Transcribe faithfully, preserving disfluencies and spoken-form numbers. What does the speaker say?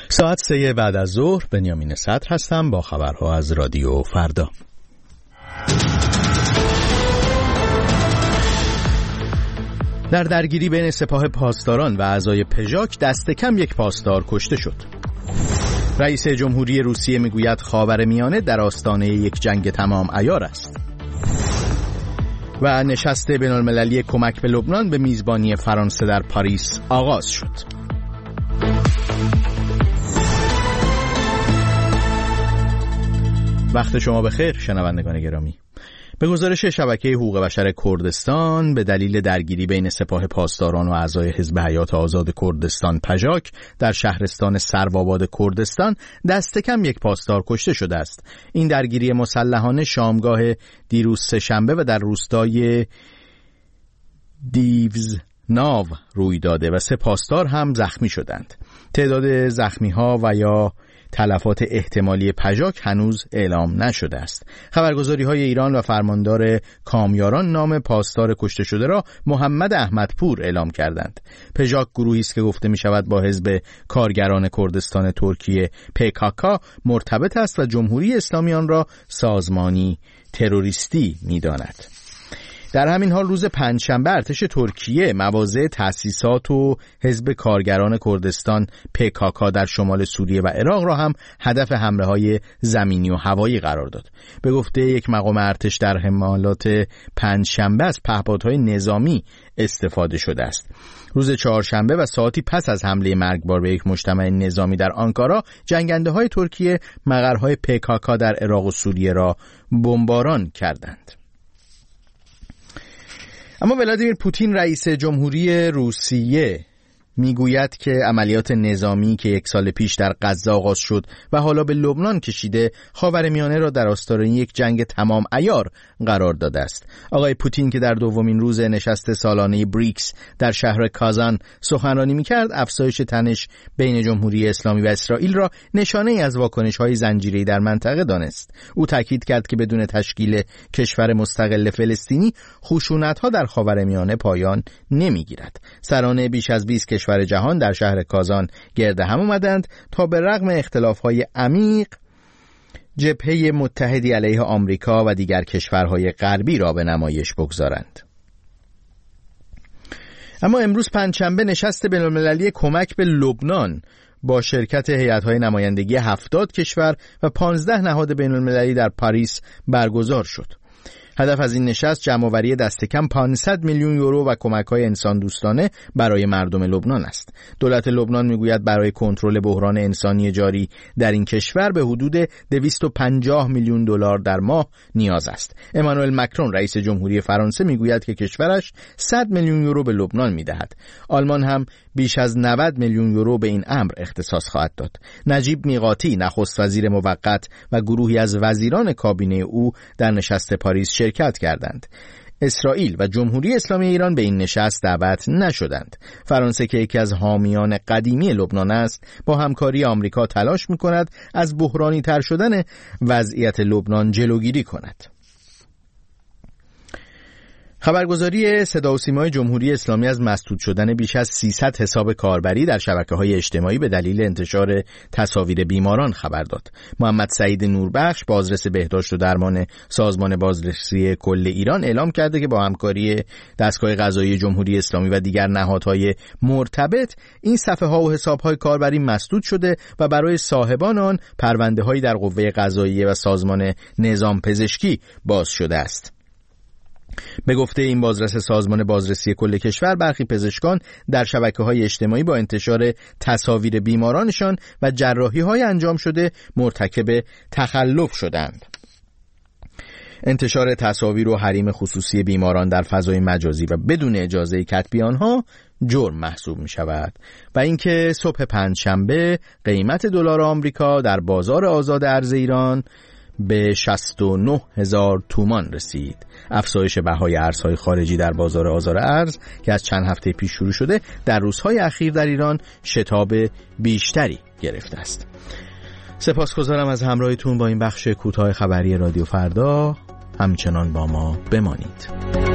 ساعت سه بعد از ظهر بنیامین صدر هستم با خبرها از رادیو فردا. در درگیری بین سپاه پاسداران و اعضای پژاک دست کم یک پاسدار کشته شد. رئیس جمهوری روسیه میگوید خاورمیانه در آستانه یک جنگ تمام عیار است. و نشست بین‌المللی کمک به لبنان به میزبانی فرانسه در پاریس آغاز شد. وقت شما بخیر شنوندگان گرامی. به گزارش شبکه حقوق بشر کردستان به دلیل درگیری بین سپاه پاسداران و اعضای حزب حیات آزاد کردستان پژاک در شهرستان سروآباد کردستان دست کم یک پاسدار کشته شده است. این درگیری مسلحانه شامگاه دیروز سه‌شنبه و در روستای دیوزناو روی داده و سه پاسدار هم زخمی شدند. تعداد زخمی‌ها و یا تلفات احتمالی پژاک هنوز اعلام نشده است. خبرگزاری‌های ایران و فرماندار کامیاران نام پاسدار کشته شده را محمد احمدپور اعلام کردند. پژاک گروهی است که گفته می‌شود با حزب کارگران کردستان ترکیه پی کی کی مرتبط است و جمهوری اسلامی آن را سازمانی تروریستی می‌داند. در همین حال روز پنجشنبه ارتش ترکیه مواضع تأسیسات و حزب کارگران کردستان پی کی کی در شمال سوریه و عراق را هم هدف حمله‌های زمینی و هوایی قرار داد. به گفته یک مقام ارتش در حملات پنجشنبه از پهپادهای نظامی استفاده شده است. روز چهارشنبه و ساعتی پس از حمله مرگبار به یک مجتمع نظامی در آنکارا، جنگنده‌های ترکیه مقرهای پی کی کی در عراق و سوریه را بمباران کردند. اما ولادیمیر پوتین رئیس جمهوری روسیه میگوید که عملیات نظامی که یک سال پیش در غزه آغاز شد و حالا به لبنان کشیده خاورمیانه را در آستانه یک جنگ تمام عیار قرار داده است. آقای پوتین که در دومین روز نشست سالانه بریکس در شهر کازان سخنرانی میکرد، افزایش تنش بین جمهوری اسلامی و اسرائیل را نشانه ای از واکنش‌های زنجیره‌ای در منطقه دانست. او تاکید کرد که بدون تشکیل کشور مستقل فلسطینی خشونت‌ها در خاورمیانه پایان نمیگیرد. سران بیش از بیست کشور جهان در شهر کازان گرد هم آمدند تا به رغم اختلاف‌های عمیق جبهه متحدی علیه آمریکا و دیگر کشورهای غربی را به نمایش بگذارند. اما امروز پنجشنبه نشست بین‌المللی کمک به لبنان با شرکت هیئت‌های نمایندگی هفتاد کشور و پانزده نهاد بین‌المللی در پاریس برگزار شد. هدف از این نشست جمع‌آوری دست کم پانصد میلیون یورو و کمک‌های انسان دوستانه برای مردم لبنان است. دولت لبنان میگوید برای کنترل بحران انسانی جاری در این کشور به حدود دویست و پنجاه میلیون دلار در ماه نیاز است. امانوئل مکرون رئیس جمهوری فرانسه میگوید که کشورش صد میلیون یورو به لبنان میدهد. آلمان هم بیش از نود میلیون یورو به این امر اختصاص خواهد داد. نجیب میقاتی نخست وزیر موقت و گروهی از وزیران کابینه او در نشست پاریس شرکت کردند. اسرائیل و جمهوری اسلامی ایران به این نشست دعوت نشدند. فرانسه که یکی از حامیان قدیمی لبنان است، با همکاری آمریکا تلاش می‌کند از بحرانی تر شدن وضعیت لبنان جلوگیری کند. خبرگزاری صدا و سیمای جمهوری اسلامی از مسدود شدن بیش از سیصد حساب کاربری در شبکه‌های اجتماعی به دلیل انتشار تصاویر بیماران خبر داد. محمد سعید نوربخش بازرس بهداشت و درمان سازمان بازرسی کل ایران اعلام کرده که با همکاری دستگاه قضایی جمهوری اسلامی و دیگر نهادهای مرتبط این صفحه‌ها و حساب‌های کاربری مسدود شده و برای صاحبان آن پرونده‌هایی در قوه قضاییه و سازمان نظام پزشکی باز شده است. به گفته این بازرس سازمان بازرسی کل کشور، برخی پزشکان در شبکه‌های اجتماعی با انتشار تصاویر بیمارانشان و جراحی‌های انجام شده مرتکب تخلف شدند. انتشار تصاویر و حریم خصوصی بیماران در فضای مجازی و بدون اجازه کتبی آنها جرم محسوب می شود. و اینکه صبح پنجشنبه قیمت دلار آمریکا در بازار آزاد ارز ایران به شصت و نه هزار تومان رسید. افزایش بهای ارزهای خارجی در بازار آزاد ارز که از چند هفته پیش شروع شده، در روزهای اخیر در ایران شتاب بیشتری گرفته است. سپاسگزارم از همراهیتون با این بخش کوتاه خبری رادیو فردا. همچنان با ما بمانید.